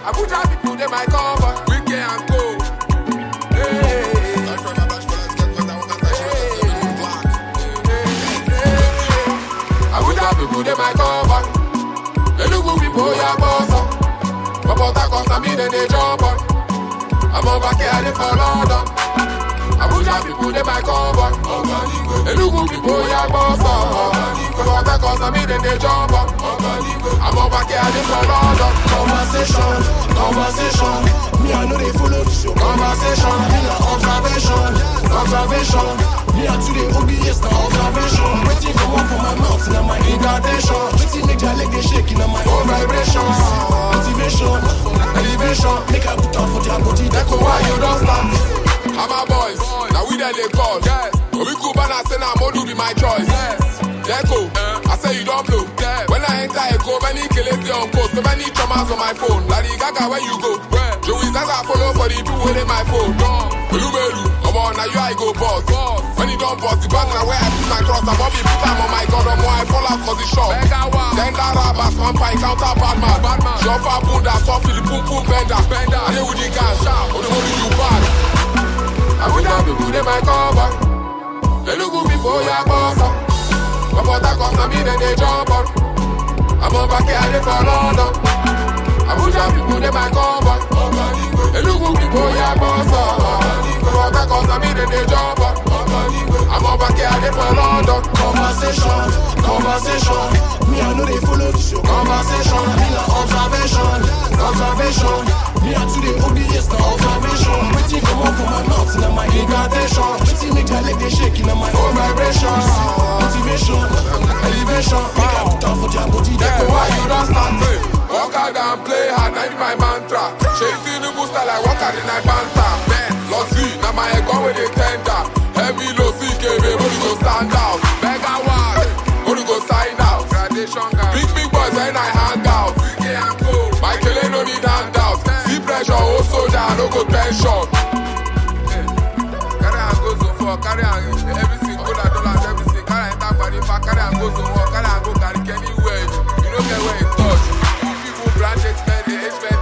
Abuja people, they might cover. Wicked and go. Abuja people, they might cover. Enugu people, yeah, boss. But I cost a million, they jump on. I'm over here for London. Abuja people, they might cover. Enugu people, yeah, boss. But I cost a million, they jump on. I'm over here for London. Conversation. Me, I know they follow this your conversation. Me, observation. Me, I today OBS, the observation. Waiting come up from my mouth, now my incantation. Waiting make their leg they shaking, now my own vibrations. Motivation, elevation. Make I put on for their body. That's why you don't stop. Hammer boys, now we there they call. Yes. When we cool banana, say now Modu be my choice. Yes. Echo, I say you don't blow. Yes. When I enter Echo, many killers on post, so many traumas on my phone. Lady Gaga, where you go? Joey Zaza follow for the people with my phone. Belumelu, I'm on, now you I go boss. When you don't boss, the partner where I put my cross, I'm Bobby put time on my god, I'm I fall out for the shop. Then that rabas, vampire, counter Batman. Jofa Bunda, Sophie, the pum pum bender. I deal with the gun, only holding you back. I would have people, they might cover. They look good before you're boss. But I cost a million, they jump on. I'm over here for London. Abuja people, they might cover. Enugu people, yeah, boss. But I cost a million, they jump on. I'm over here for London. Conversation. Me, I know they follow this your conversation. Me, observation. Me, I today OBS, the observation. Waiting come up from my mouth, now my incantation. Waiting make their leg they shaking, now my own vibrations. Motivation, elevation. Make I put on for their body. That's why you don't start. Walk out and play hard, now my mantra. Chasing the booster like walk out in my banter. Lord C, now my egg on with the tender. Heavy low CK, baby, only go stand out. Mega one, only go sign out. Big boys when I hang out. My killer no need handout. See pressure, oh soldier, no go tension. Carry and go so far, carry and everything, dollars, everything. Carry and tap money back, carry and go so far, carry and go carry anywhere. You don't get where it touch. People branch expect